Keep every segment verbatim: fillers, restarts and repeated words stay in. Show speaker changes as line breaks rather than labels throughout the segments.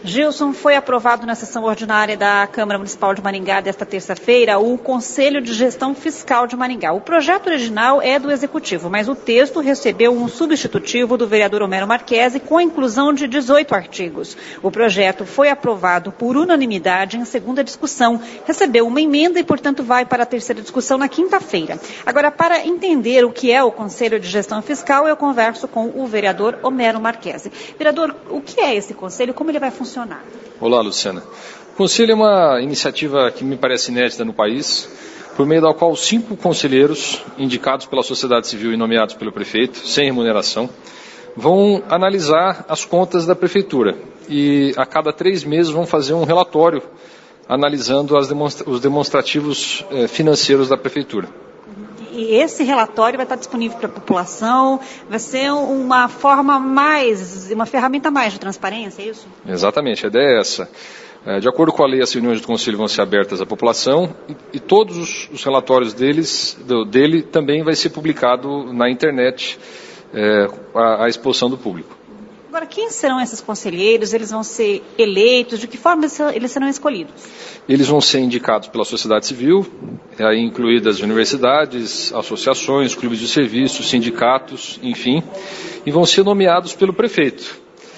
Gilson, foi aprovado na sessão ordinária da Câmara Municipal de Maringá desta terça-feira o Conselho de Gestão Fiscal de Maringá. O projeto original é do Executivo, mas o texto recebeu um substitutivo do vereador Homero Marchese com a inclusão de dezoito artigos. O projeto foi aprovado por unanimidade em segunda discussão, recebeu uma emenda e, portanto, vai para a terceira discussão na quinta-feira. Agora, para entender o que é o Conselho de Gestão Fiscal, eu converso com o vereador Homero Marchese. Vereador, o que é esse conselho? Como ele vai funcionar?
Olá, Luciana. O Conselho é uma iniciativa que me parece inédita no país, por meio da qual cinco conselheiros, indicados pela sociedade civil e nomeados pelo prefeito, sem remuneração, vão analisar as contas da prefeitura e a cada três meses vão fazer um relatório analisando as demonstra- os demonstrativos eh, financeiros da prefeitura.
E esse relatório vai estar disponível para a população, vai ser uma forma mais, uma ferramenta a mais de transparência, é isso?
Exatamente, a ideia é essa. De acordo com a lei, as reuniões do Conselho vão ser abertas à população e, e todos os, os relatórios deles, do, dele também vai ser publicado na internet, é, à, à exposição do público.
Agora, quem serão esses conselheiros? Eles vão ser eleitos? De que forma eles serão escolhidos?
Eles vão ser indicados pela sociedade civil, aí incluídas universidades, associações, clubes de serviços, sindicatos, enfim, e vão ser nomeados pelo prefeito.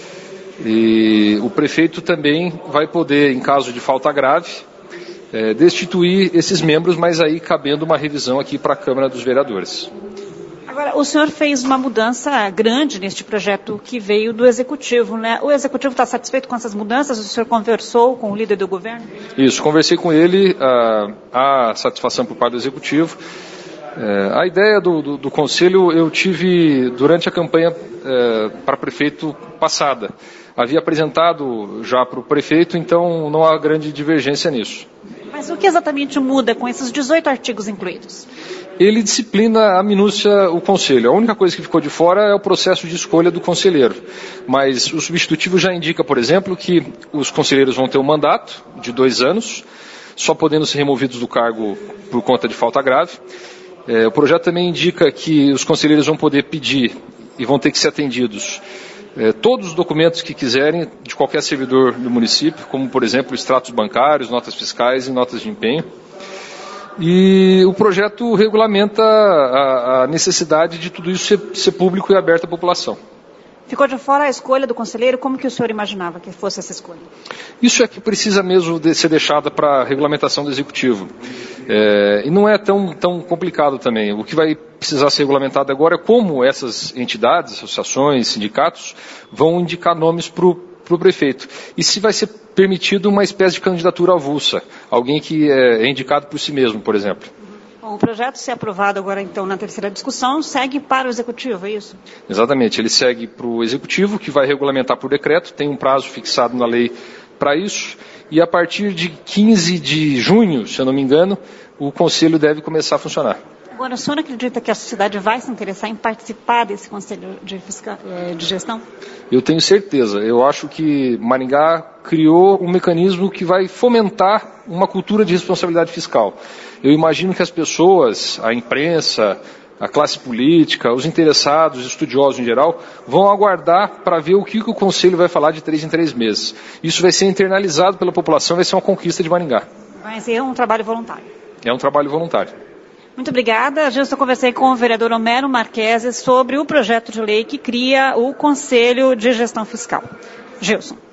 E o prefeito também vai poder, em caso de falta grave, é, destituir esses membros, mas aí cabendo uma revisão aqui para a Câmara dos Vereadores.
Agora, o senhor fez uma mudança grande neste projeto que veio do Executivo, né? O Executivo está satisfeito com essas mudanças? O senhor conversou com o líder do governo?
Isso, conversei com ele, a, a satisfação por parte do Executivo. É, a ideia do, do, do Conselho eu tive durante a campanha é, para prefeito passada. Havia apresentado já para o prefeito, então não há grande divergência nisso.
Mas o que exatamente muda com esses dezoito artigos incluídos?
Ele disciplina a minúcia o Conselho. A única coisa que ficou de fora é o processo de escolha do conselheiro. Mas o substitutivo já indica, por exemplo, que os conselheiros vão ter um mandato de dois anos, só podendo ser removidos do cargo por conta de falta grave. É, o projeto também indica que os conselheiros vão poder pedir e vão ter que ser atendidos é, todos os documentos que quiserem de qualquer servidor do município, como, por exemplo, extratos bancários, notas fiscais e notas de empenho. E o projeto regulamenta a, a necessidade de tudo isso ser, ser público e aberto à população.
Ficou de fora a escolha do conselheiro? Como que o senhor imaginava que fosse essa escolha?
Isso é que precisa mesmo de ser deixado para a regulamentação do Executivo. É, e não é tão, tão complicado também. O que vai precisar ser regulamentado agora é como essas entidades, associações, sindicatos vão indicar nomes para o para o prefeito. E se vai ser permitido uma espécie de candidatura avulsa, alguém que é indicado por si mesmo, por exemplo.
Bom, o projeto, se aprovado agora, então, na terceira discussão, segue para o Executivo, é isso?
Exatamente, ele segue para o Executivo, que vai regulamentar por decreto, tem um prazo fixado na lei para isso, e a partir de quinze de junho, se eu não me engano, o Conselho deve começar a funcionar.
Agora, o senhor acredita que a sociedade vai se interessar em participar desse Conselho de, fiscal, de Gestão?
Eu tenho certeza. Eu acho que Maringá criou um mecanismo que vai fomentar uma cultura de responsabilidade fiscal. Eu imagino que as pessoas, a imprensa, a classe política, os interessados, os estudiosos em geral, vão aguardar para ver o que o Conselho vai falar de três em três meses. Isso vai ser internalizado pela população, vai ser uma conquista de Maringá.
Vai ser um trabalho voluntário.
É um trabalho voluntário.
Muito obrigada. Gilson, eu conversei com o vereador Homero Marchese sobre o projeto de lei que cria o Conselho de Gestão Fiscal. Gilson.